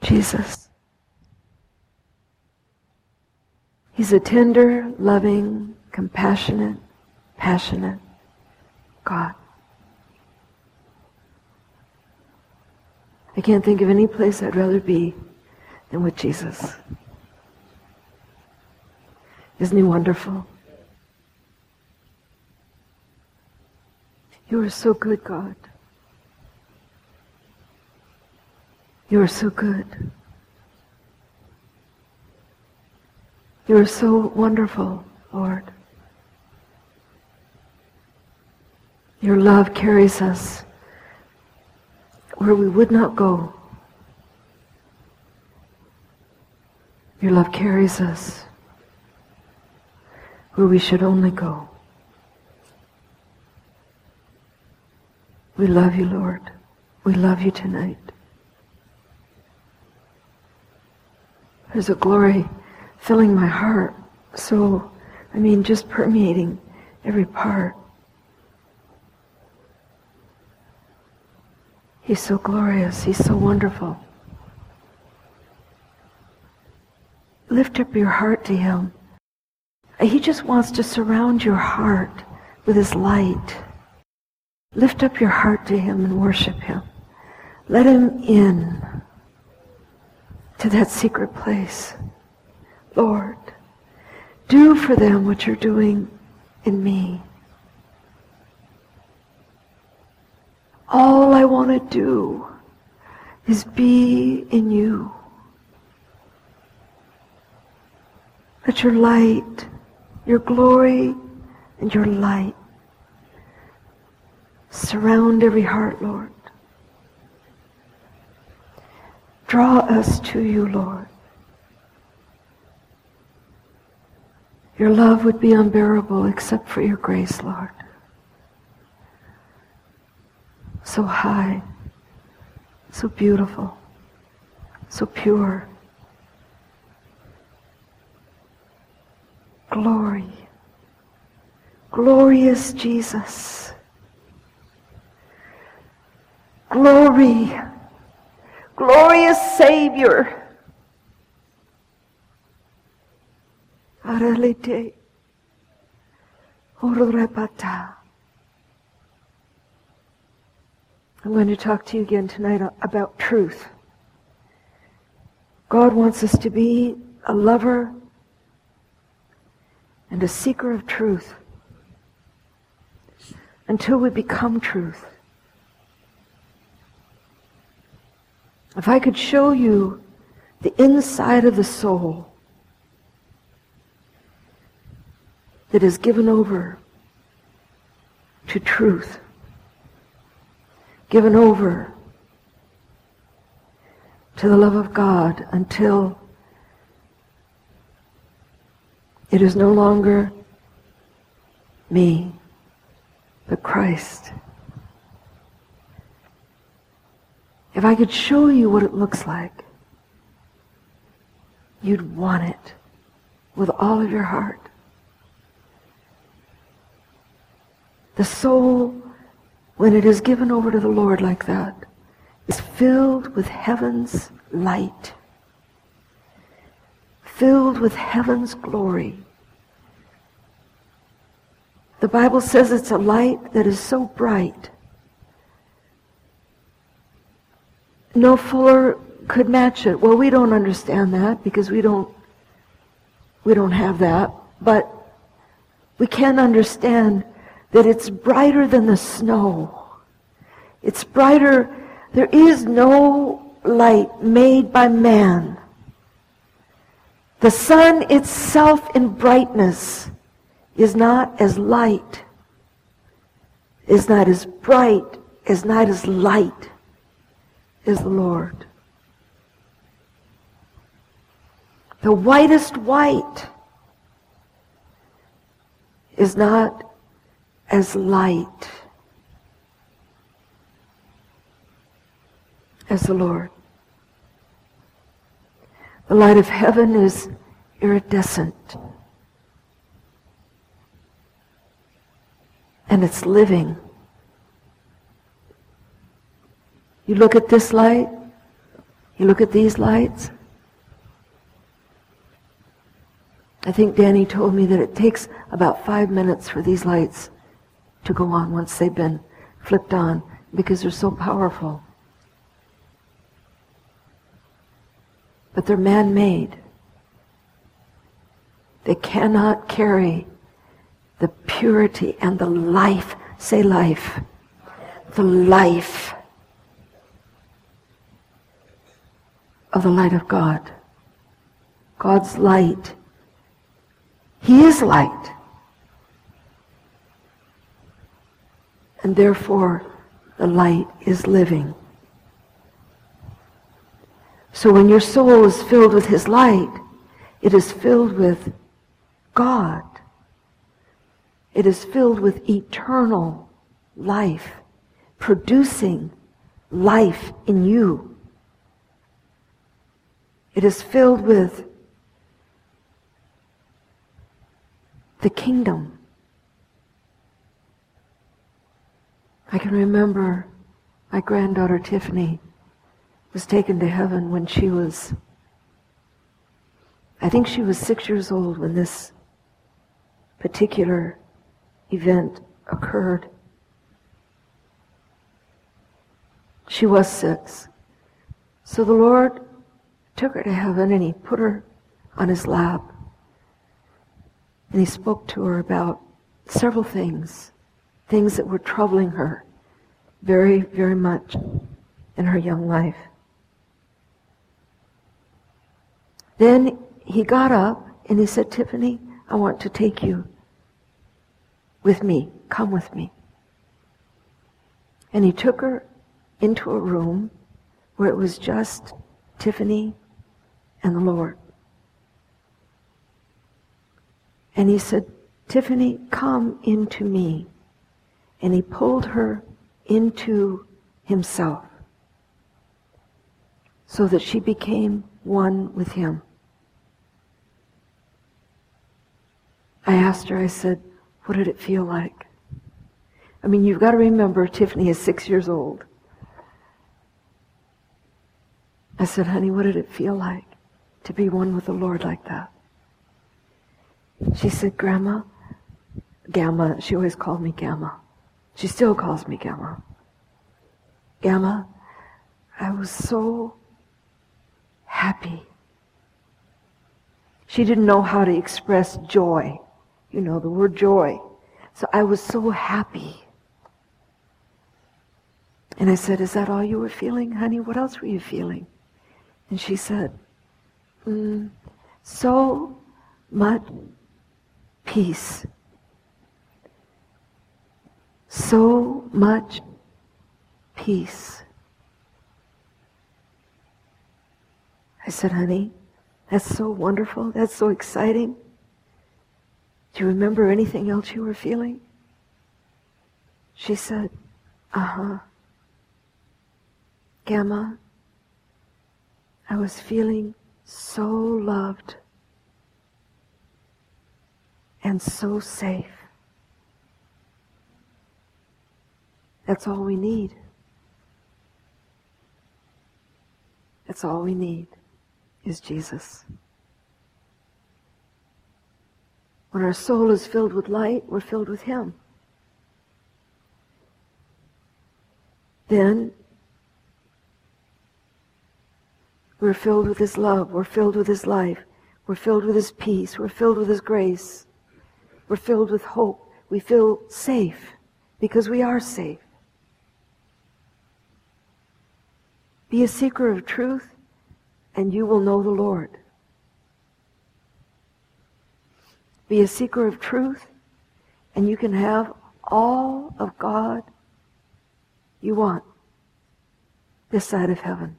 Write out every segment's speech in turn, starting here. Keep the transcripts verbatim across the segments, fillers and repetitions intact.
Jesus. He's a tender, loving, compassionate, passionate God. I can't think of any place I'd rather be than with Jesus. Isn't he wonderful? You are so good, God. You are so good. You are so wonderful, Lord. Your love carries us where we would not go. Your love carries us where we should only go. We love you, Lord. We love you tonight. There's a glory filling my heart, so, I mean, just permeating every part. He's so glorious. He's so wonderful. Lift up your heart to him. He just wants to surround your heart with his light. Lift up your heart to him and worship him. Let him in to that secret place. Lord, do for them what you're doing in me. All I want to do is be in you. Let your light, your glory, and your light surround every heart, Lord. Draw us to you, Lord. Your love would be unbearable except for your grace, Lord. So high, so beautiful, so pure. Glory, glorious Jesus. Glory, glorious Savior. Aralite, ororepata. I'm going to talk to you again tonight about truth. God wants us to be a lover and a seeker of truth until we become truth. If I could show you the inside of the soul that is given over to truth, given over to the love of God until it is no longer me, but Christ. If I could show you what it looks like, you'd want it with all of your heart. The soul, when it is given over to the Lord like that, is filled with heaven's light, filled with heaven's glory. The Bible says it's a light that is so bright, no fuller could match it. Well, we don't understand that because we don't we don't have that, but we can understand that it's brighter than the snow. It's brighter. There is no light made by man. The sun itself in brightness is not as light, is not as bright, is not as light as the Lord. The whitest white is not as light as the Lord. The light of heaven is iridescent. And it's living. You look at this light, You look at these lights. I think Danny told me that it takes about five minutes for these lights to go on once they've been flipped on, because they're so powerful. But they're man-made. They cannot carry the purity and the life, say life, the life of the light of God. God's light. He is light. And therefore, the light is living. So when your soul is filled with His light, it is filled with God. It is filled with eternal life, producing life in you. It is filled with the kingdom. I can remember my granddaughter Tiffany was taken to heaven when she was, I think she was six years old when this particular event occurred. She was six. So the Lord took her to heaven and He put her on His lap. And He spoke to her about several things, things that were troubling her very, very much in her young life. Then He got up and He said, Tiffany, I want to take you with me. Come with me. And He took her into a room where it was just Tiffany and the Lord. And He said, Tiffany, come into me. And He pulled her into Himself so that she became one with Him. I asked her, I said, what did it feel like? I mean, you've got to remember, Tiffany is six years old. I said, honey, what did it feel like to be one with the Lord like that? She said, Grandma, Gamma, she always called me Gamma. She still calls me Gamma. Gamma, I was so happy. She didn't know how to express joy. You know, the word joy. So I was so happy. And I said, is that all you were feeling, honey? What else were you feeling? And she said, mm, so much peace. So much peace. I said, honey, that's so wonderful. That's so exciting. Do you remember anything else you were feeling? She said, uh-huh. Gamma, I was feeling so loved and so safe. That's all we need. That's all we need is Jesus. When our soul is filled with light, we're filled with Him. Then we're filled with His love. We're filled with His life. We're filled with His peace. We're filled with His grace. We're filled with hope. We feel safe because we are safe. Be a seeker of truth, and you will know the Lord. Be a seeker of truth, and you can have all of God you want this side of heaven.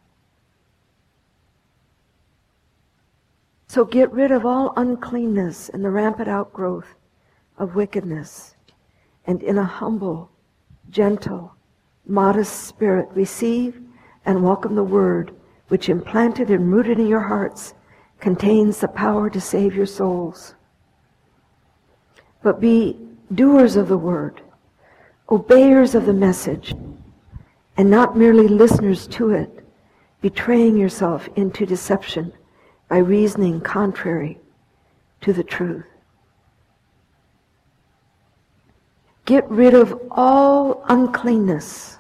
So get rid of all uncleanness and the rampant outgrowth of wickedness, and in a humble, gentle, modest spirit receive and welcome the Word, which implanted and rooted in your hearts contains the power to save your souls. But be doers of the Word, obeyers of the message, and not merely listeners to it, betraying yourself into deception by reasoning contrary to the truth. Get rid of all uncleanness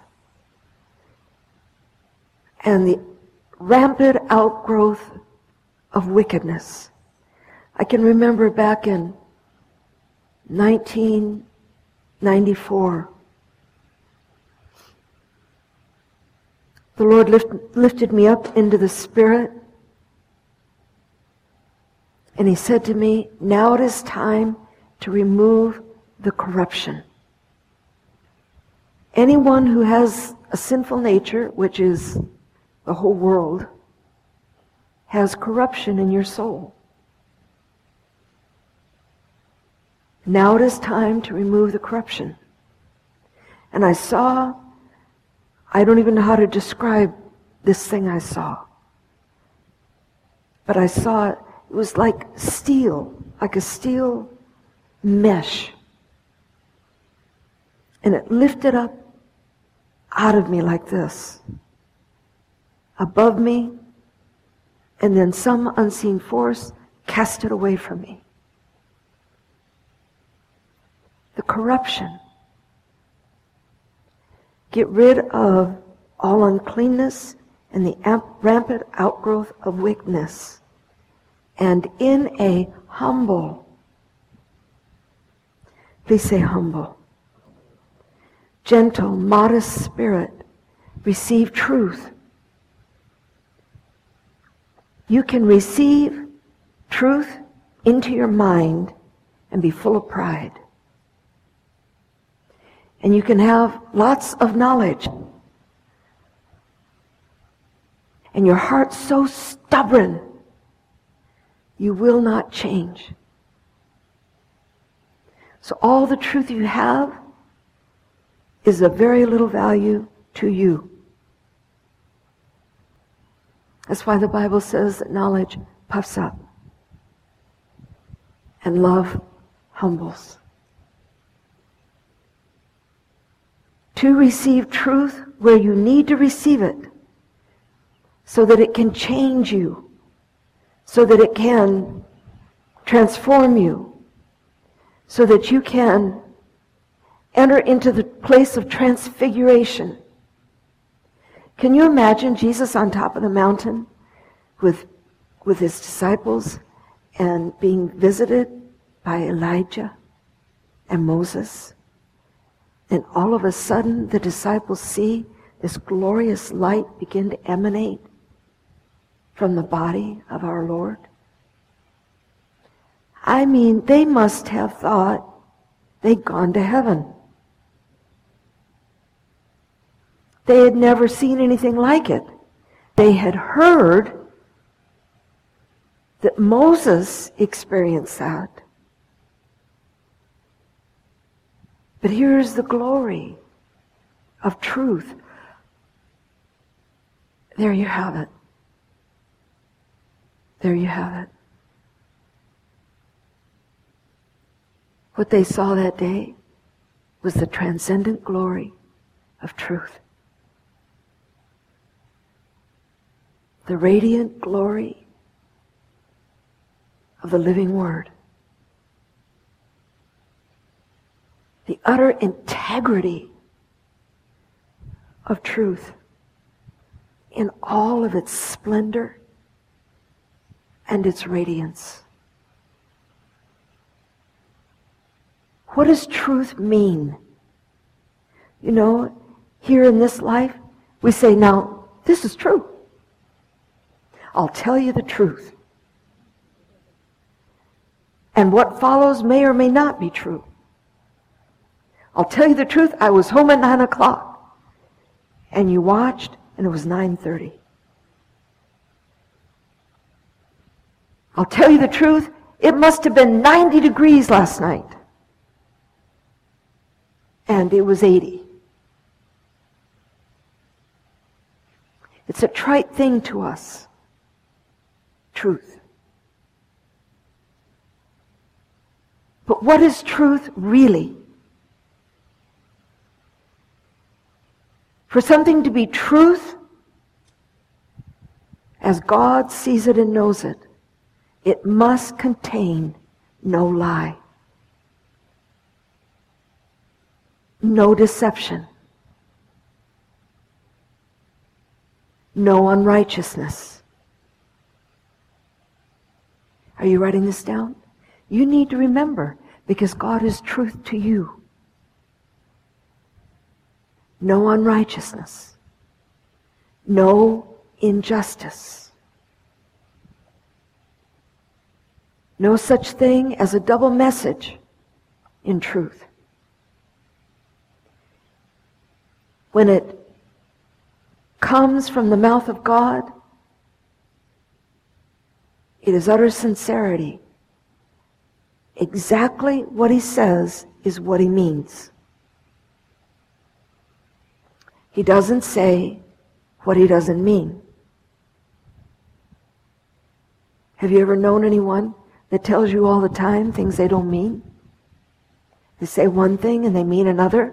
and the rampant outgrowth of wickedness. I can remember back in nineteen ninety-four, the Lord lift, lifted me up into the Spirit, and He said to me, now it is time to remove the corruption. Anyone who has a sinful nature, which is the whole world, has corruption in your soul. Now it is time to remove the corruption. And I saw, I don't even know how to describe this thing I saw. But I saw it, it was like steel, like a steel mesh. And it lifted up out of me like this, above me, and then some unseen force cast it away from me. The corruption. Get rid of all uncleanness and the amp- rampant outgrowth of wickedness, and in a humble, please say humble, gentle, modest spirit, receive truth. You can receive truth into your mind and be full of pride. And you can have lots of knowledge. And your heart's so stubborn, you will not change. So all the truth you have is of very little value to you. That's why the Bible says that knowledge puffs up and love humbles. To receive truth where you need to receive it, so that it can change you, so that it can transform you, so that you can enter into the place of transfiguration. Can you imagine Jesus on top of the mountain with, with his disciples and being visited by Elijah and Moses? And all of a sudden the disciples see this glorious light begin to emanate from the body of our Lord. I mean, they must have thought they'd gone to heaven. They had never seen anything like it. They had heard that Moses experienced that. But here's the glory of truth. There you have it. There you have it. What they saw that day was the transcendent glory of truth. The radiant glory of the living Word. The utter integrity of truth in all of its splendor and its radiance. What does truth mean? You know, here in this life, we say, now, this is true. I'll tell you the truth. And what follows may or may not be true. I'll tell you the truth, I was home at nine o'clock. And you watched, and it was nine thirty. I'll tell you the truth, it must have been ninety degrees last night. And it was eighty. It's a trite thing to us. Truth. But what is truth really? For something to be truth, as God sees it and knows it, it must contain no lie, no deception, no unrighteousness. Are you writing this down? You need to remember, because God is truth to you. No unrighteousness, no injustice, no such thing as a double message in truth. When it comes from the mouth of God, it is utter sincerity. Exactly what he says is what he means. He doesn't say what he doesn't mean. Have you ever known anyone that tells you all the time things they don't mean? They say one thing and they mean another.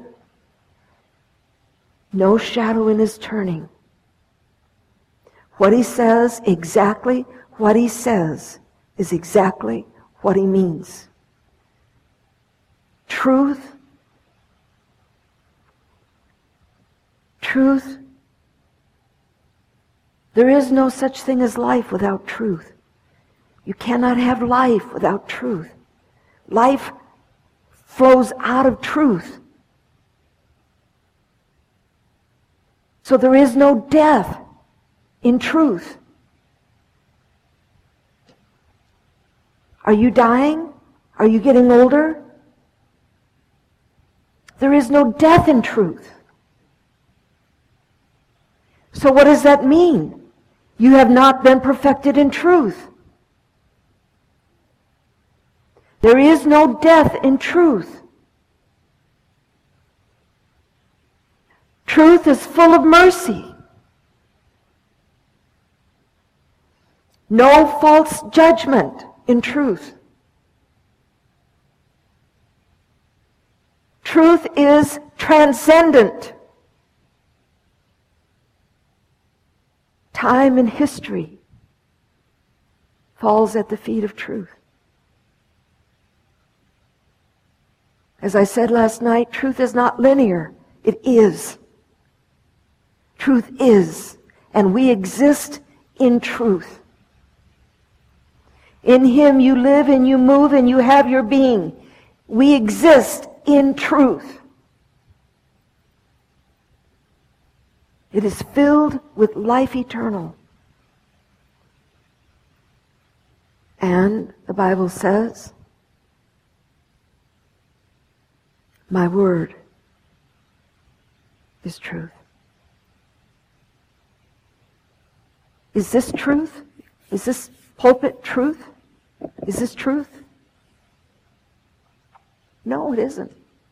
No shadow in his turning. What he says, exactly what he says, is exactly what he means. Truth, truth, there is no such thing as life without truth. You cannot have life without truth. Life flows out of truth. So there is no death in truth. Are you dying? Are you getting older? There is no death in truth. So what does that mean? You have not been perfected in truth. There is no death in truth. Truth is full of mercy. No false judgment in truth. Truth is transcendent. Time and history falls at the feet of truth. As I said last night, truth is not linear. It is. Truth is. And we exist in truth. In him you live and you move and you have your being. We exist in truth. It is filled with life eternal. And the Bible says, my word is truth. Is this truth? Is this pulpit truth? Is this truth? No, it isn't.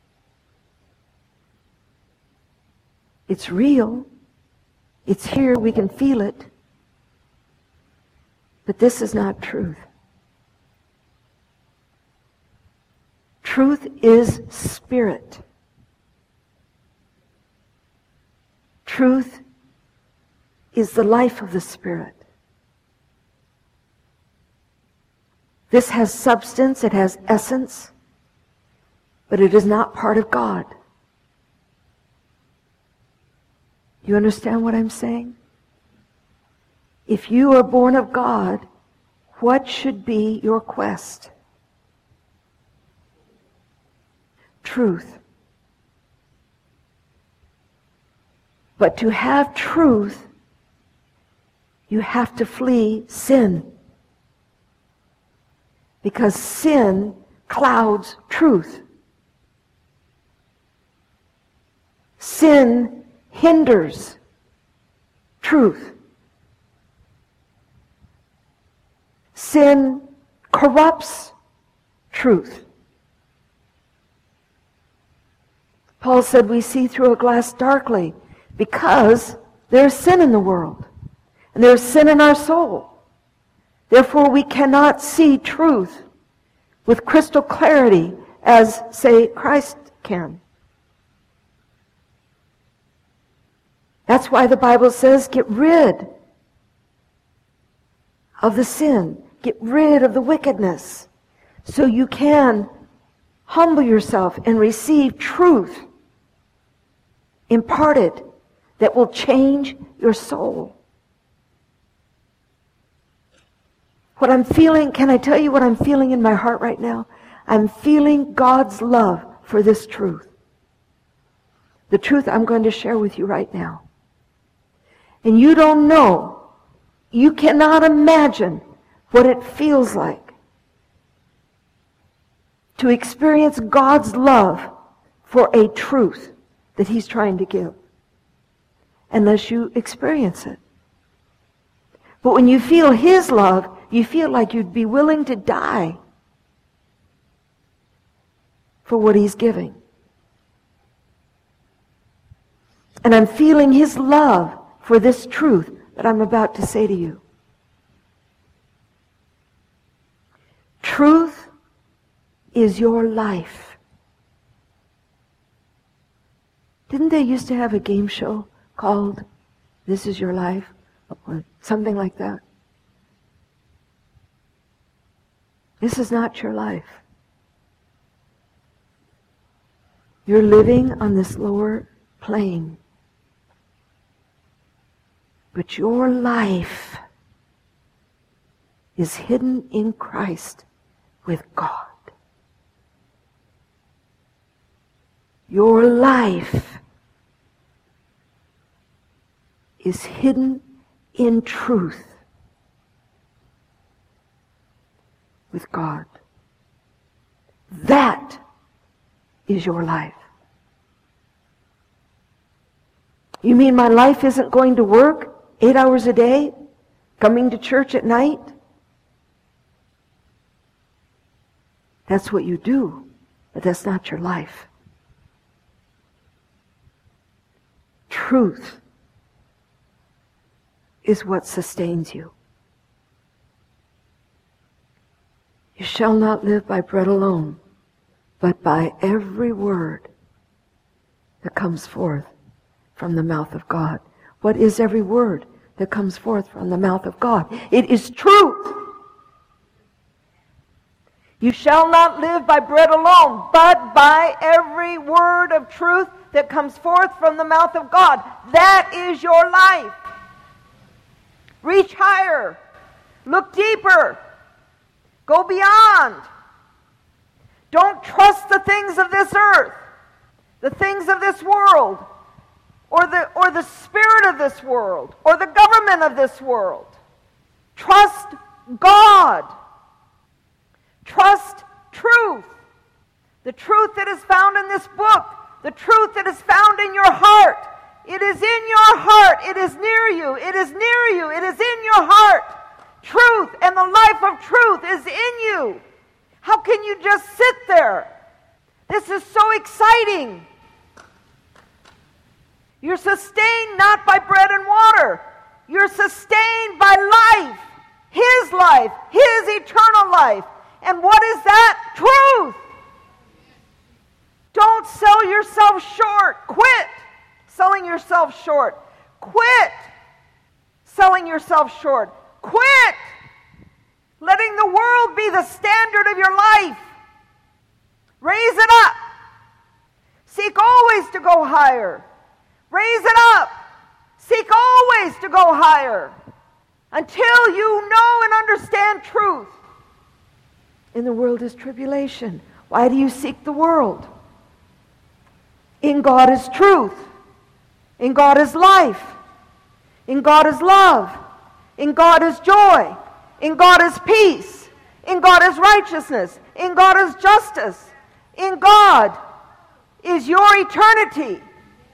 It's real. It's here. We can feel it. But this is not truth. Truth is spirit. Truth is the life of the Spirit. This has substance, it has essence, but it is not part of God. You understand what I'm saying? If you are born of God, what should be your quest? Truth. But to have truth, you have to flee sin. Because sin clouds truth. Sin hinders truth. Sin corrupts truth. Paul said we see through a glass darkly because there's sin in the world. And there's sin in our soul. Therefore, we cannot see truth with crystal clarity as, say, Christ can. That's why the Bible says, get rid of the sin. Get rid of the wickedness so you can humble yourself and receive truth imparted that will change your soul. What I'm feeling, can I tell you what I'm feeling in my heart right now? I'm feeling God's love for this truth. The truth I'm going to share with you right now. And you don't know, you cannot imagine what it feels like to experience God's love for a truth that He's trying to give, unless you experience it. But when you feel His love, you feel like you'd be willing to die for what He's giving. And I'm feeling His love for this truth that I'm about to say to you. Truth is your life. Didn't they used to have a game show called This Is Your Life? Or something like that. This is not your life. You're living on this lower plane. But your life is hidden in Christ with God. Your life is hidden in truth with God. That is your life. You mean my life isn't going to work eight hours a day, coming to church at night? That's what you do, but that's not your life. Truth is what sustains you. You shall not live by bread alone, but by every word that comes forth from the mouth of God. What is every word that comes forth from the mouth of God? It is truth. You shall not live by bread alone, but by every word of truth that comes forth from the mouth of God. That is your life. Reach higher. Look deeper. Go beyond. Don't trust the things of this earth, the things of this world, or the, or the spirit of this world, or the government of this world. Trust God. Trust truth. The truth that is found in this book. The truth that is found in your heart. It is in your heart. It is near you. It is near you. It is in your heart. Truth and the life of truth is in you. How can you just sit there? This is so exciting. You're sustained not by bread and water. You're sustained by life. His life. His eternal life. And what is that? Truth. Don't sell yourself short. Quit selling yourself short. Quit selling yourself short. Quit letting the world be the standard of your life. Raise it up. Seek always to go higher. Raise it up. Seek always to go higher until you know and understand truth. In the world is tribulation. Why do you seek the world? In God is truth. In God is life. In God is love. In God is joy. In God is peace. In God is righteousness. In God is justice. In God is your eternity.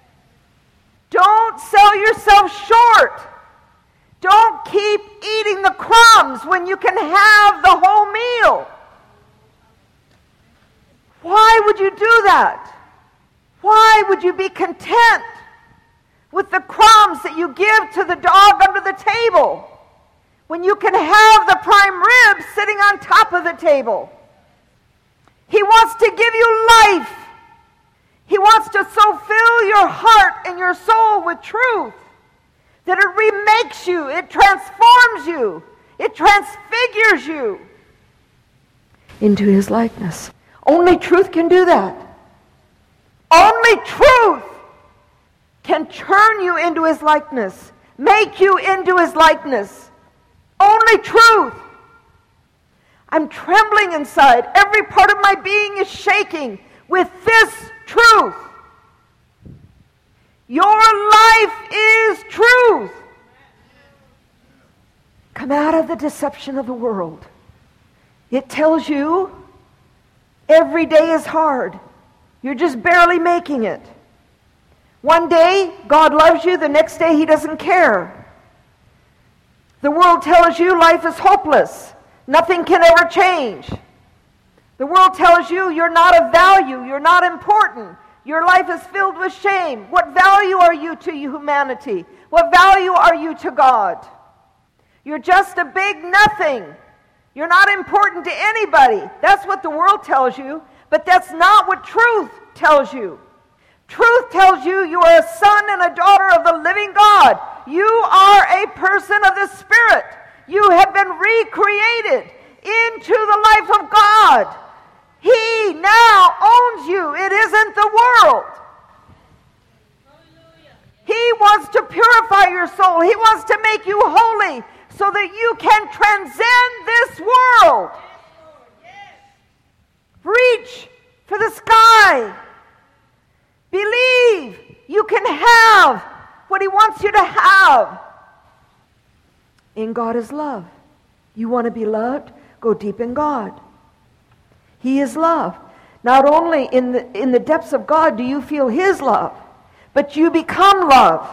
Don't sell yourself short. Don't keep eating the crumbs when you can have the whole meal. Why would you do that? Why would you be content with the crumbs that you give to the dog under the table when you can have the prime rib sitting on top of the table? He wants to give you life. He wants to so fill your heart and your soul with truth that it remakes you, it transforms you, It transfigures you into His likeness. Only truth can do that. Only truth can turn you into His likeness, make you into His likeness. Only truth. I'm trembling inside. Every part of my being is shaking with this truth. Your life is truth. Come out of the deception of the world. It tells you every day is hard. You're just barely making it. One day, God loves you. The next day, He doesn't care. The world tells you life is hopeless. Nothing can ever change. The world tells you you're not of value. You're not important. Your life is filled with shame. What value are you to humanity? What value are you to God? You're just a big nothing. You're not important to anybody. That's what the world tells you, but that's not what truth tells you. Truth tells you you are a son and a daughter of the living God. You are a person of the Spirit. You have been recreated into the life of God. He now owns you. It isn't the world. He wants to purify your soul. He wants to make you holy so that you can transcend this world. Reach for the sky. Believe you can have what He wants you to have. In God is love. You want to be loved? Go deep in God. He is love. Not only in the, in the depths of God do you feel His love, but you become love.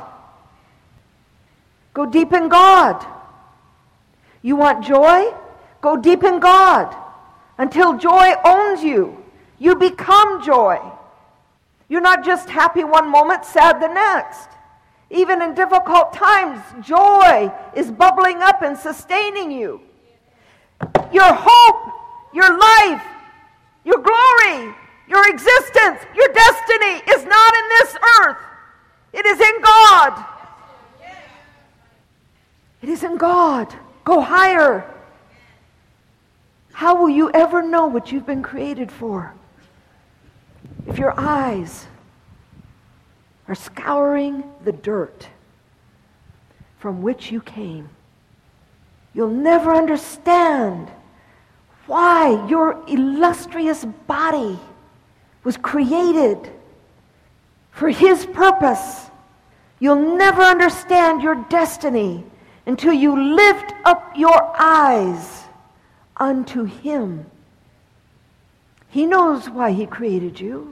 Go deep in God. You want joy? Go deep in God. Until joy owns you. You become joy. You're not just happy one moment, sad the next. Even in difficult times, joy is bubbling up and sustaining you. Your hope, your life, your glory, your existence, your destiny is not in this earth. It is in God. It is in God. Go higher. How will you ever know what you've been created for? If your eyes are scouring the dirt from which you came, you'll never understand why your illustrious body was created for His purpose. You'll never understand your destiny until you lift up your eyes unto Him. He knows why He created you.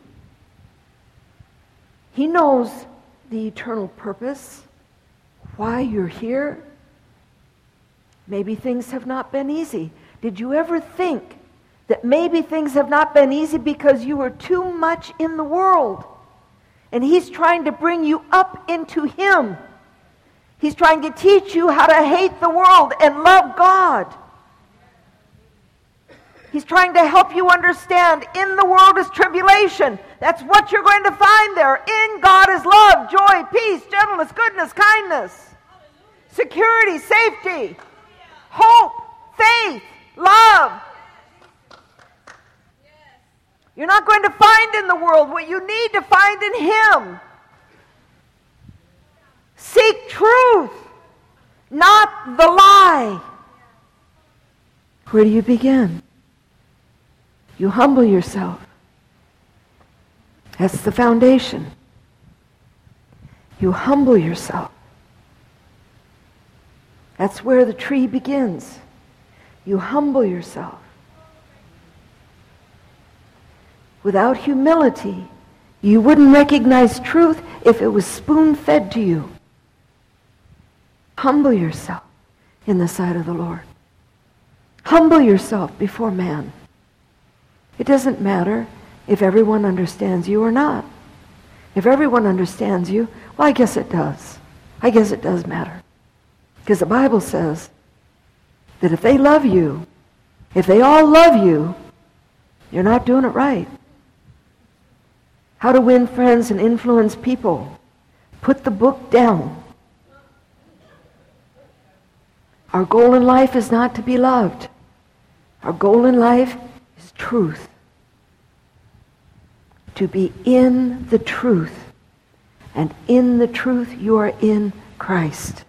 He knows the eternal purpose, why you're here. Maybe things have not been easy. Did you ever think that maybe things have not been easy because you were too much in the world? And He's trying to bring you up into Him. He's trying to teach you how to hate the world and love God. He's trying to help you understand in the world is tribulation. That's what you're going to find there. In God is love, joy, peace, gentleness, goodness, kindness, security, safety, hope, faith, love. You're not going to find in the world what you need to find in Him. Seek truth, not the lie. Where do you begin? You humble yourself. That's the foundation. You humble yourself. That's where the tree begins. You humble yourself. Without humility, you wouldn't recognize truth if it was spoon-fed to you. Humble yourself in the sight of the Lord. Humble yourself before man. It doesn't matter if everyone understands you or not. If everyone understands you, well, I guess it does. I guess it does matter. Because the Bible says that if they love you, if they all love you, you're not doing it right. How to win friends and influence people. Put the book down. Our goal in life is not to be loved. Our goal in life is truth. To be in the truth. And in the truth you are in Christ.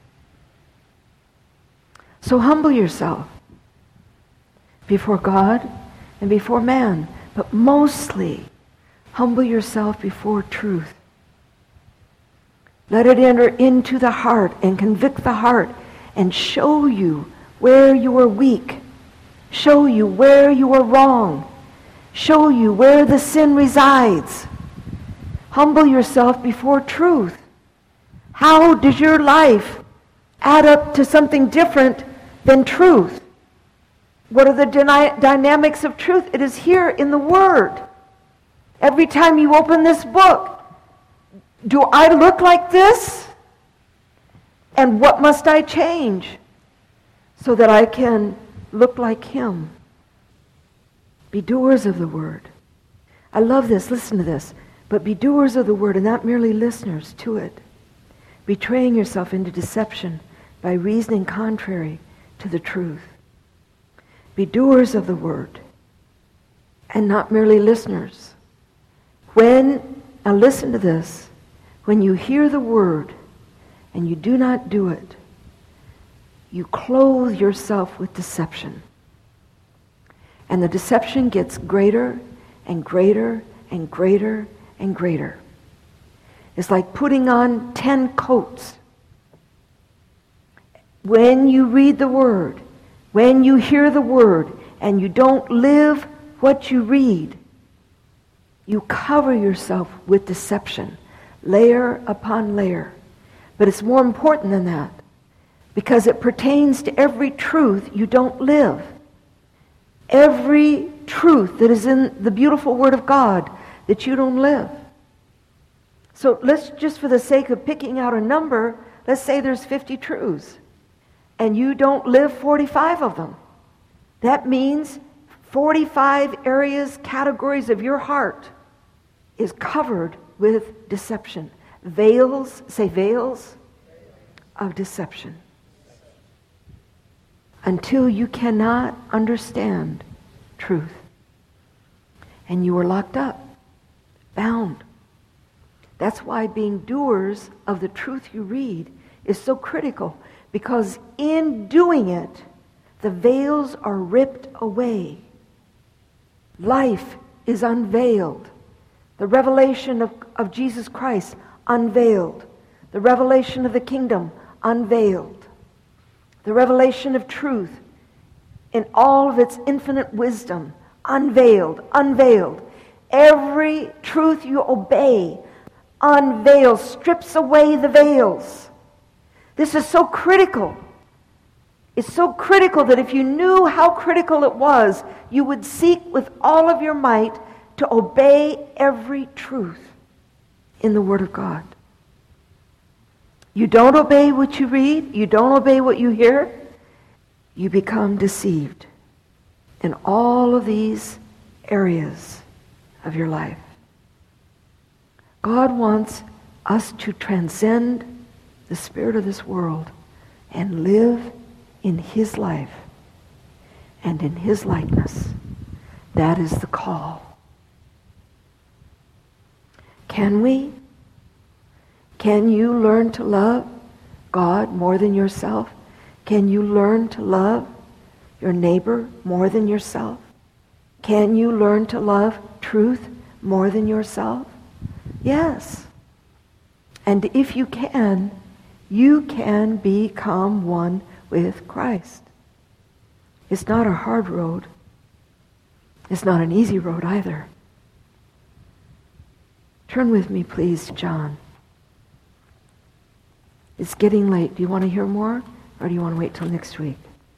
So humble yourself before God and before man, but mostly humble yourself before truth. Let it enter into the heart and convict the heart and show you where you are weak, show you where you are wrong, show you where the sin resides. Humble yourself before truth. How does your life add up to something different than truth? What are the dyna- dynamics of truth? It is here in the Word. Every time you open this book, do I look like this? And what must I change so that I can look like Him? Be doers of the Word. I love this. Listen to this. But be doers of the Word and not merely listeners to it, betraying yourself into deception by reasoning contrary to the truth. Be doers of the Word and not merely listeners. When, now listen to this, when you hear the Word and you do not do it, you clothe yourself with deception. And the deception gets greater and greater and greater and greater. It's like putting on ten coats. When you read the Word, when you hear the Word, and you don't live what you read, you cover yourself with deception, layer upon layer. But it's more important than that, because it pertains to every truth you don't live. Every truth that is in the beautiful Word of God that you don't live. So let's just, for the sake of picking out a number, let's say there's fifty truths, and you don't live forty-five of them. That means forty-five areas, categories of your heart is covered with deception. Veils, say veils of deception. Until you cannot understand truth. And you are locked up, bound. That's why being doers of the truth you read is so critical, because in doing it, the veils are ripped away. Life is unveiled. The revelation of, of Jesus Christ unveiled. The revelation of the kingdom unveiled. The revelation of truth in all of its infinite wisdom unveiled, unveiled. Every truth you obey unveils, strips away the veils. This is so critical. It's so critical that if you knew how critical it was, you would seek with all of your might to obey every truth in the Word of God. You don't obey what you read, you don't obey what you hear, you become deceived in all of these areas of your life. God wants us to transcend the spirit of this world and live in His life and in His likeness. That is the call. Can we? Can you learn to love God more than yourself? Can you learn to love your neighbor more than yourself? Can you learn to love truth more than yourself? Yes. And if you can, you can become one with Christ. It's not a hard road. It's not an easy road either. Turn with me, please, to John. It's getting late. Do you want to hear more, or do you want to wait till next week?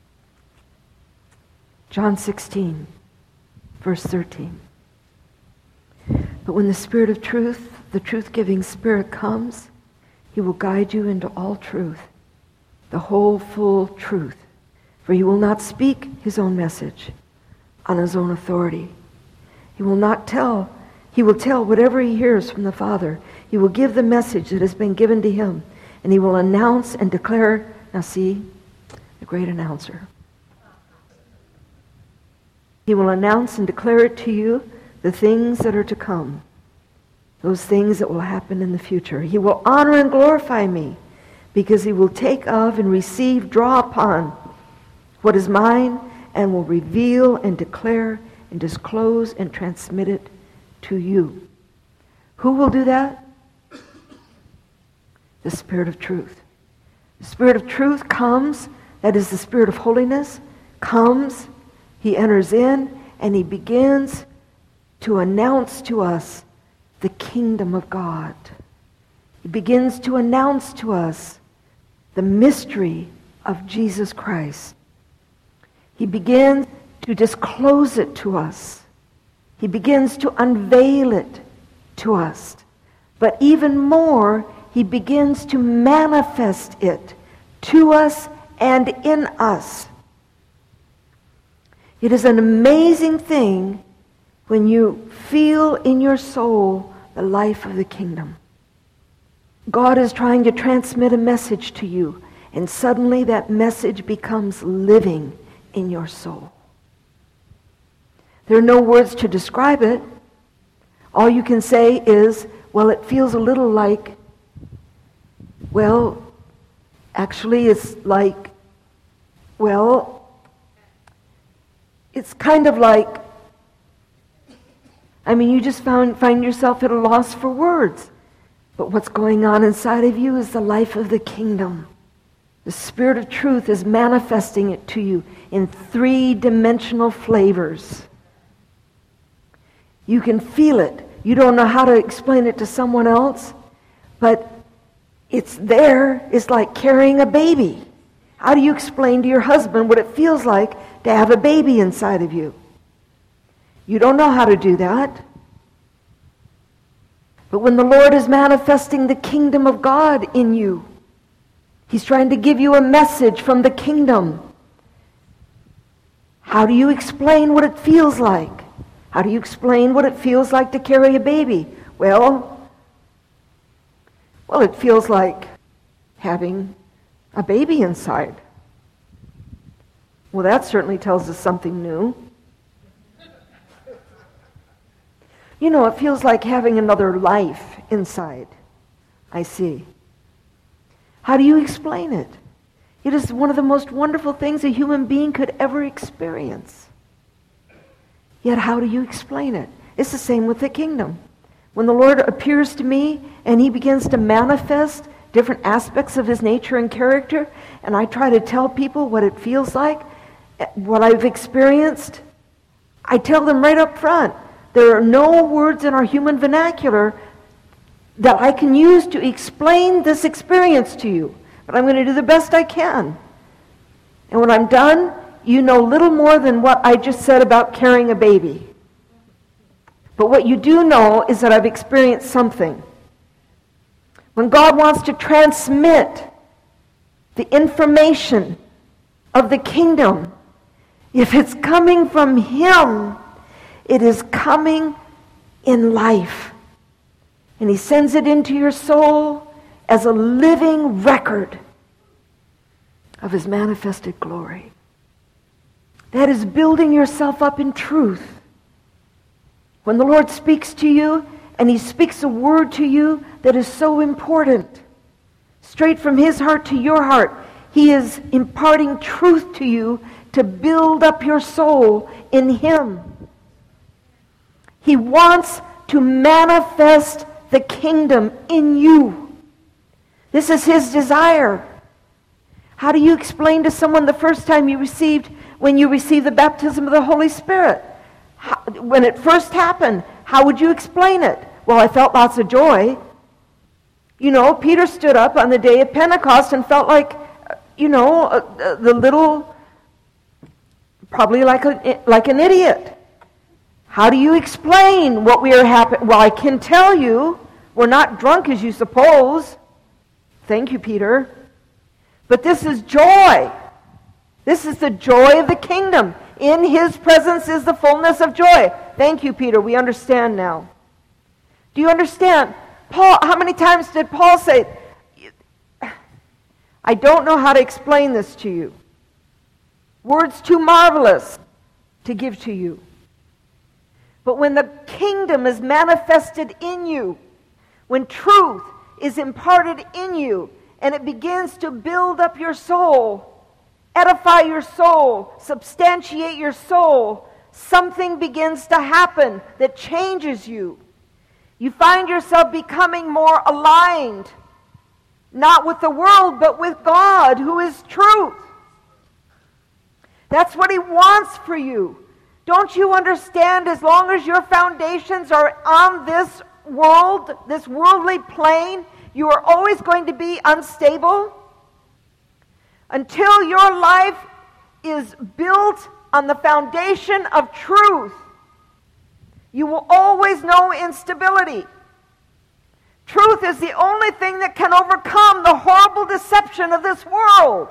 John sixteen, verse thirteen. But when the Spirit of truth, the truth-giving Spirit comes, He will guide you into all truth, the whole full truth. For He will not speak His own message on His own authority. He will not tell, He will tell whatever He hears from the Father. He will give the message that has been given to Him, and He will announce and declare. Now see, the great announcer. He will announce and declare it to you, the things that are to come, those things that will happen in the future. He will honor and glorify me, because he will take of and receive, draw upon what is mine, and will reveal and declare and disclose and transmit it to you. Who will do that? The Spirit of truth. The Spirit of truth comes, that is the Spirit of holiness, comes, he enters in, and he begins to announce to us the kingdom of God. He begins to announce to us the mystery of Jesus Christ. He begins to disclose it to us. He begins to unveil it to us. But even more, he begins to manifest it to us and in us. It is an amazing thing when you feel in your soul the life of the kingdom. God is trying to transmit a message to you, and suddenly that message becomes living in your soul. There are no words to describe it. All you can say is, well, it feels a little like, well, actually it's like, well, it's kind of like, I mean, you just found, find yourself at a loss for words. But what's going on inside of you is the life of the kingdom. The Spirit of truth is manifesting it to you in three-dimensional flavors. You can feel it. You don't know how to explain it to someone else, but it's there. It's like carrying a baby. How do you explain to your husband what it feels like to have a baby inside of you? You don't know how to do that. But when the Lord is manifesting the kingdom of God in you, he's trying to give you a message from the kingdom. How do you explain what it feels like? How do you explain what it feels like to carry a baby? Well, well, it feels like having a baby inside. Well, that certainly tells us something new. You know, it feels like having another life inside. I see. How do you explain it? It is one of the most wonderful things a human being could ever experience. Yet how do you explain it? It's the same with the kingdom. When the Lord appears to me and he begins to manifest different aspects of his nature and character, and I try to tell people what it feels like, what I've experienced, I tell them right up front, there are no words in our human vernacular that I can use to explain this experience to you. But I'm going to do the best I can. And when I'm done, you know little more than what I just said about carrying a baby. But what you do know is that I've experienced something. When God wants to transmit the information of the kingdom, if it's coming from him, it is coming in life. And he sends it into your soul as a living record of his manifested glory. That is building yourself up in truth. When the Lord speaks to you, and he speaks a word to you that is so important, straight from his heart to your heart, he is imparting truth to you to build up your soul in him. He wants to manifest the kingdom in you. This is his desire. How do you explain to someone the first time you received, when you received the baptism of the Holy Spirit? How, when it first happened, how would you explain it? Well, I felt lots of joy. You know, Peter stood up on the day of Pentecost and felt like, you know, uh, the little, probably like a, like an idiot. How do you explain what we are happening? Well, I can tell you, we're not drunk as you suppose. Thank you, Peter. But this is joy. This is the joy of the kingdom. In his presence is the fullness of joy. Thank you, Peter. We understand now. Do you understand? Paul, how many times did Paul say, I don't know how to explain this to you. words too marvelous to give to you. But when the kingdom is manifested in you, when truth is imparted in you, and it begins to build up your soul, edify your soul, substantiate your soul, something begins to happen that changes you. You find yourself becoming more aligned, not with the world, but with God, who is truth. That's what He wants for you. Don't you understand, as long as your foundations are on this world, this worldly plane, you are always going to be unstable? Until your life is built on the foundation of truth, you will always know instability. Truth is the only thing that can overcome the horrible deception of this world.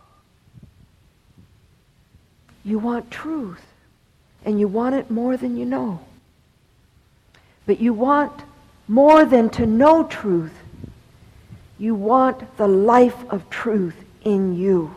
You want truth, and you want it more than you know. But you want more than to know truth. You want the life of truth in you.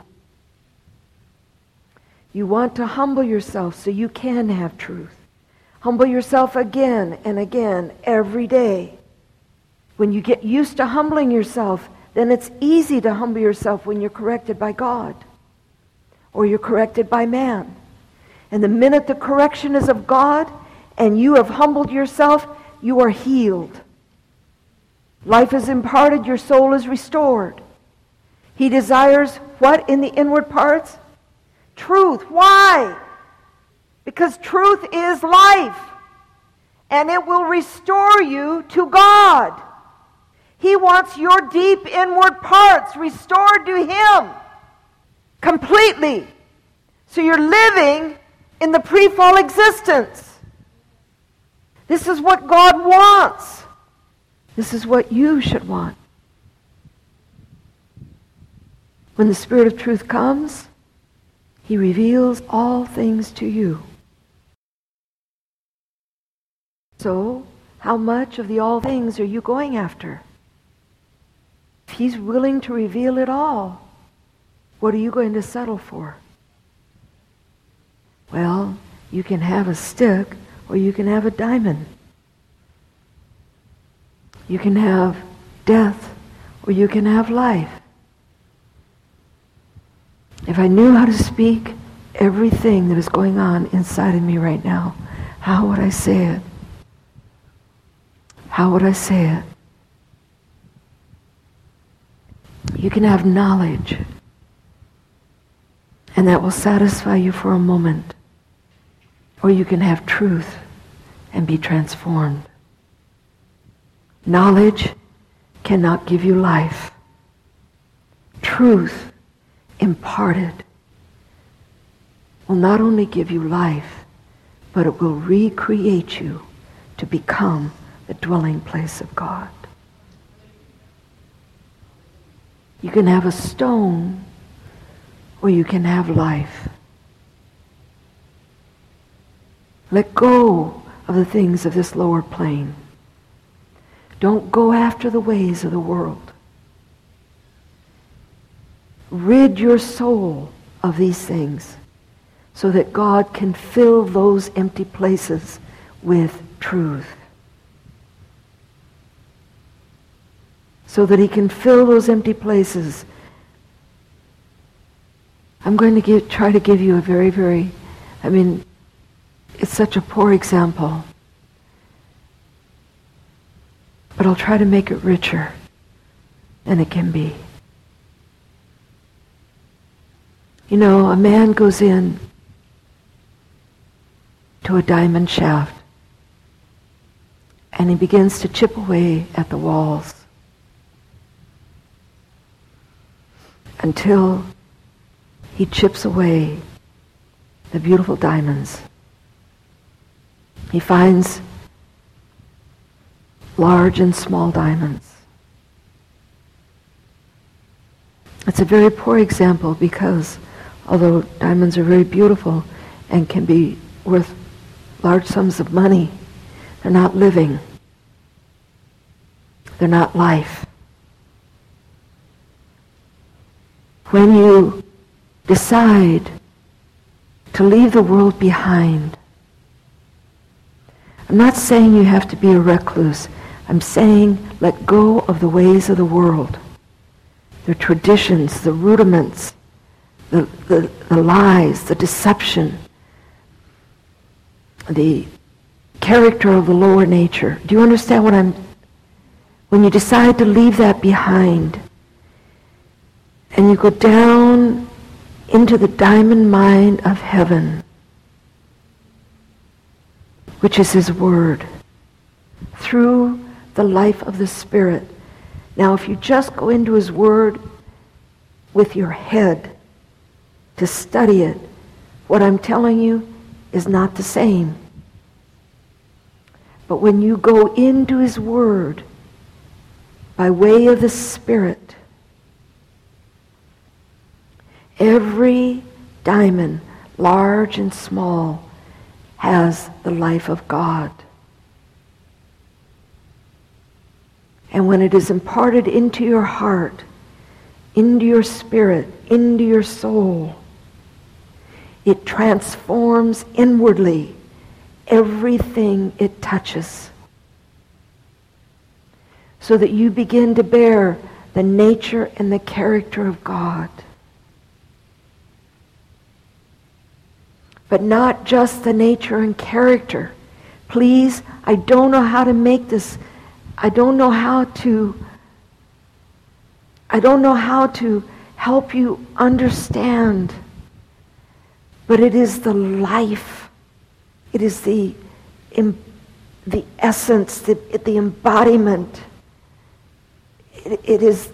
You want to humble yourself so you can have truth. Humble yourself again and again every day. When you get used to humbling yourself, then it's easy to humble yourself when you're corrected by God or you're corrected by man. And the minute the correction is of God and you have humbled yourself, you are healed. Life is imparted, your soul is restored. He desires what in the inward parts? Truth. Why? Because truth is life, and it will restore you to God. He wants your deep inward parts restored to Him completely. So you're living in the pre-fall existence. This is what God wants. This is what you should want. When the Spirit of truth comes, He reveals all things to you. So, how much of the all things are you going after? If He's willing to reveal it all, what are you going to settle for? Well, you can have a stick or you can have a diamond. You can have death or you can have life. If I knew how to speak everything that is going on inside of me right now, how would I say it? How would I say it? You can have knowledge, and that will satisfy you for a moment. Or you can have truth and be transformed. Knowledge cannot give you life. Truth imparted will not only give you life, but it will recreate you to become the dwelling place of God. You can have a stone, or you can have life. Let go of the things of this lower plane. Don't go after the ways of the world. Rid your soul of these things so that God can fill those empty places with truth. So that He can fill those empty places. I'm going to give, try to give you a very, very, I mean, it's such a poor example. But I'll try to make it richer than it can be. You know, a man goes in to a diamond shaft and he begins to chip away at the walls until he chips away the beautiful diamonds. He finds large and small diamonds. It's a very poor example because although diamonds are very beautiful and can be worth large sums of money, they're not living. They're not life. When you decide to leave the world behind. I'm not saying you have to be a recluse. I'm saying let go of the ways of the world, the traditions, the rudiments, the, the, the lies, the deception, the character of the lower nature. Do you understand what I'm... When you decide to leave that behind and you go down into the diamond mine of heaven, which is His Word, through the life of the Spirit. Now, if you just go into His Word with your head to study it, what I'm telling you is not the same. But when you go into His Word by way of the Spirit, every diamond, large and small, has the life of God. And when it is imparted into your heart, into your spirit, into your soul, it transforms inwardly everything it touches, so that you begin to bear the nature and the character of God. But not just the nature and character. Please, I don't know how to make this, I don't know how to, I don't know how to help you understand, but it is the life, it is the, the essence, the, the embodiment. It, it is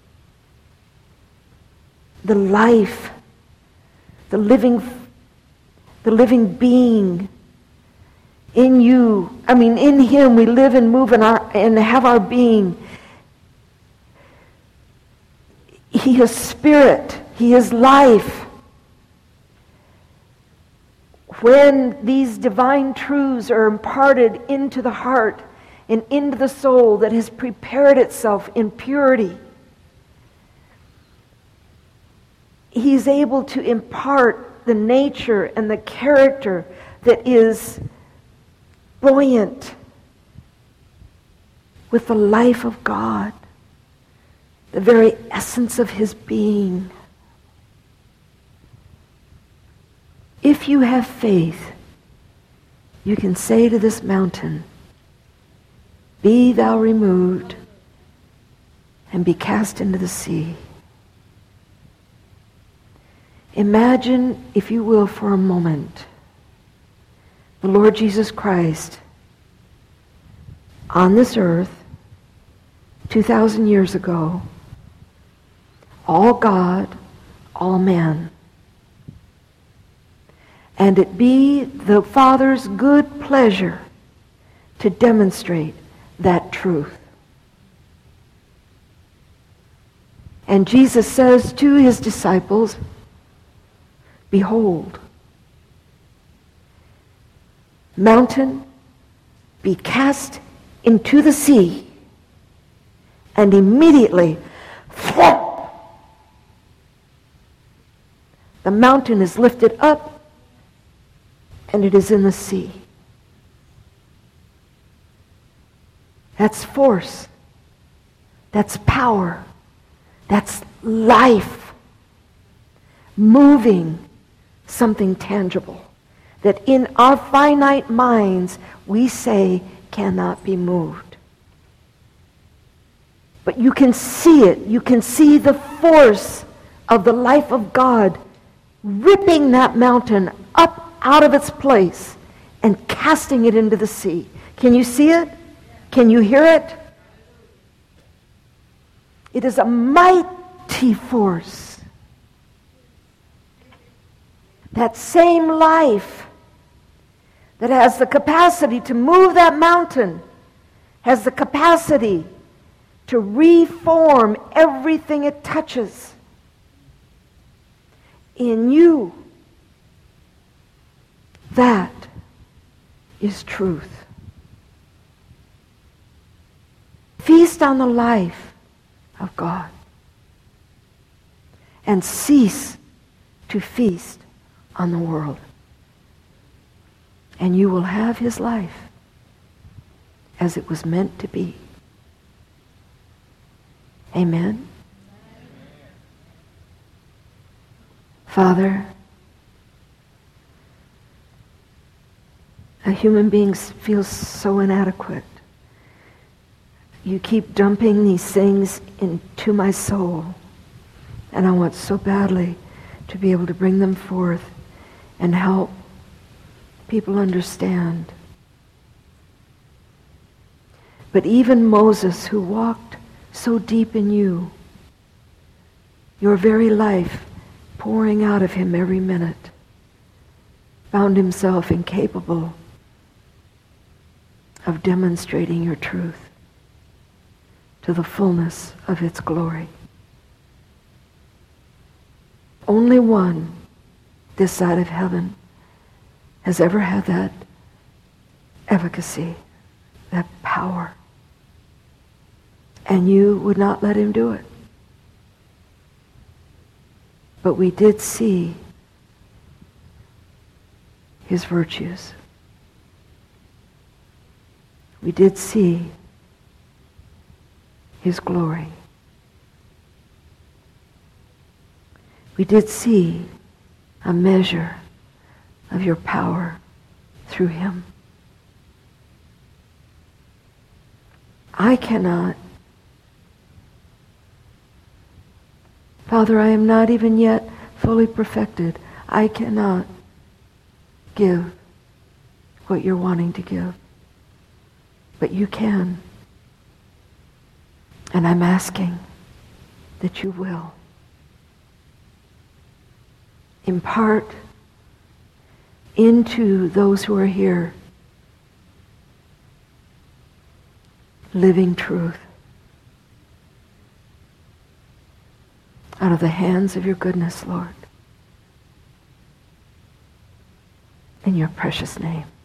the life, the living the living being in you. I mean, in Him we live and move and, our, and have our being. He is spirit. He is life. When these divine truths are imparted into the heart and into the soul that has prepared itself in purity, He's able to impart the nature and the character that is buoyant with the life of God, the very essence of His being. If you have faith, you can say to this mountain, "Be thou removed and be cast into the sea." Imagine, if you will, for a moment, the Lord Jesus Christ on this earth two thousand years ago, all God, all man. And it be the Father's good pleasure to demonstrate that truth. And Jesus says to His disciples, "Behold, mountain, be cast into the sea." And immediately, thwomp, the mountain is lifted up and it is in the sea. That's force. That's power. That's life. Moving something tangible that in our finite minds we say cannot be moved. But you can see it. You can see the force of the life of God ripping that mountain up out of its place and casting it into the sea. Can you see it? Can you hear it? It is a mighty force. That same life that has the capacity to move that mountain has the capacity to reform everything it touches. In you, that is truth. Feast on the life of God and cease to feast on the world. And you will have his life as it was meant to be. Amen. Father, a human being feels so inadequate. You keep dumping these things into my soul, and I want so badly to be able to bring them forth and help people understand. But even Moses, who walked so deep in you, your very life pouring out of him every minute, found himself incapable of demonstrating your truth to the fullness of its glory. Only one this side of heaven has ever had that efficacy, that power. And you would not let him do it. But we did see his virtues. We did see his glory. We did see a measure of your power through him. I cannot. Father, I am not even yet fully perfected. I cannot give what you're wanting to give. But you can. And I'm asking that you will. Impart into those who are here living truth out of the hands of your goodness, Lord. In your precious name.